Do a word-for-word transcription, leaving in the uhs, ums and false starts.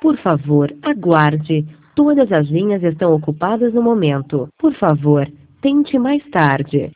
Por favor, aguarde. Todas as linhas estão ocupadas no momento. Por favor, tente mais tarde.